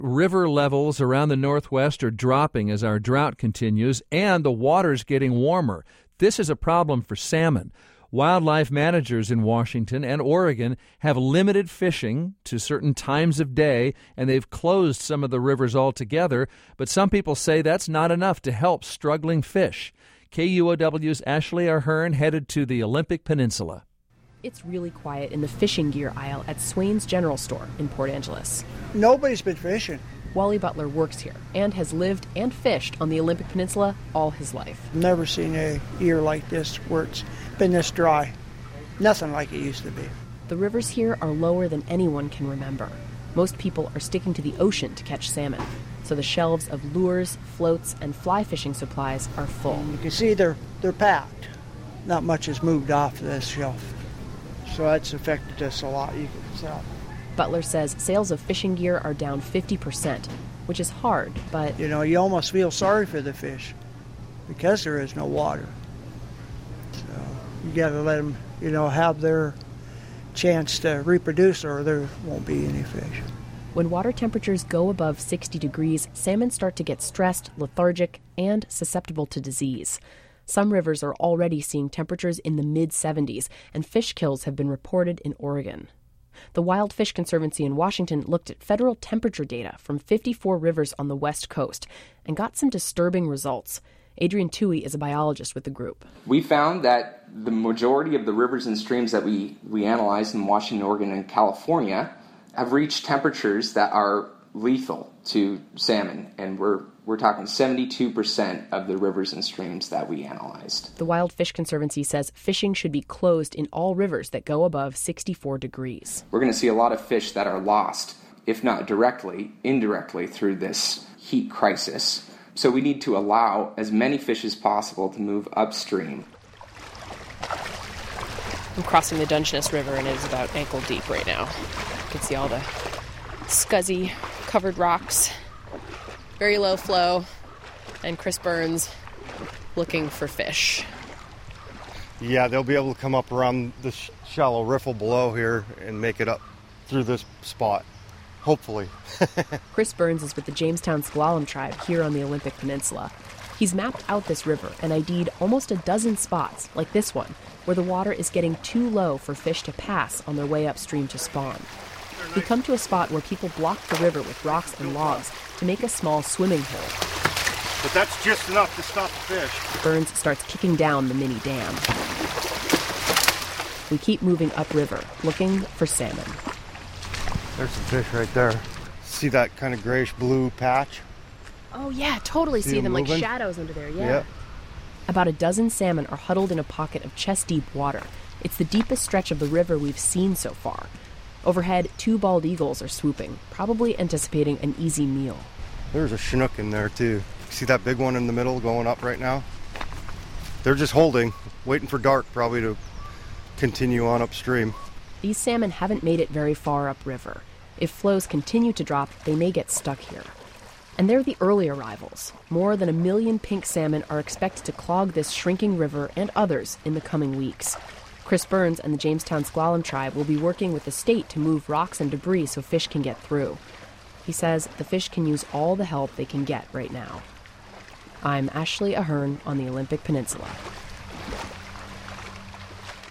River levels around the Northwest are dropping as our drought continues, and the water's getting warmer. This is a problem for salmon. Wildlife managers in Washington and Oregon have limited fishing to certain times of day, and they've closed some of the rivers altogether. But some people say that's not enough to help struggling fish. KUOW's Ashley Ahern headed to the Olympic Peninsula. It's really quiet in the fishing gear aisle at Swain's General Store in Port Angeles. Nobody's been fishing. Wally Butler works here and has lived and fished on the Olympic Peninsula all his life. Never seen a year like this where it's been this dry. Nothing like it used to be. The rivers here are lower than anyone can remember. Most people are sticking to the ocean to catch salmon, so the shelves of lures, floats, and fly fishing supplies are full. You can see they're packed. Not much has moved off this shelf. So that's affected us a lot, you can tell. Butler says sales of fishing gear are down 50%, which is hard, but... You almost feel sorry for the fish because there is no water. So you got to let them, have their chance to reproduce or there won't be any fish. When water temperatures go above 60 degrees, salmon start to get stressed, lethargic, and susceptible to disease. Some rivers are already seeing temperatures in the mid-70s, and fish kills have been reported in Oregon. The Wild Fish Conservancy in Washington looked at federal temperature data from 54 rivers on the West Coast and got some disturbing results. Adrian Toohey is a biologist with the group. We found that the majority of the rivers and streams that we analyzed in Washington, Oregon, and California have reached temperatures that are lethal to salmon, and we're talking 72% of the rivers and streams that we analyzed. The Wild Fish Conservancy says fishing should be closed in all rivers that go above 64 degrees. We're going to see a lot of fish that are lost, if not directly, indirectly through this heat crisis. So we need to allow as many fish as possible to move upstream. I'm crossing the Dungeness River, and it is about ankle deep right now. You can see all the scuzzy covered rocks, very low flow, and Chris Burns looking for fish. Yeah, they'll be able to come up around the shallow riffle below here and make it up through this spot, hopefully. Chris Burns is with the Jamestown S'Klallam tribe here on the Olympic Peninsula. He's mapped out this river and ID'd almost a dozen spots, like this one, where the water is getting too low for fish to pass on their way upstream to spawn. We come to a spot where people block the river with rocks and logs to make a small swimming hole. But that's just enough to stop the fish. Burns starts kicking down the mini dam. We keep moving upriver, looking for salmon. There's some fish right there. See that kind of grayish-blue patch? Oh, yeah, totally see them like shadows under there, yeah. Yep. About a dozen salmon are huddled in a pocket of chest-deep water. It's the deepest stretch of the river we've seen so far. Overhead, 2 bald eagles are swooping, probably anticipating an easy meal. There's a Chinook in there, too. See that big one in the middle going up right now? They're just holding, waiting for dark probably to continue on upstream. These salmon haven't made it very far upriver. If flows continue to drop, they may get stuck here. And they're the early arrivals. More than 1 million pink salmon are expected to clog this shrinking river and others in the coming weeks. Chris Burns and the Jamestown S'Klallam tribe will be working with the state to move rocks and debris so fish can get through. He says the fish can use all the help they can get right now. I'm Ashley Ahern on the Olympic Peninsula.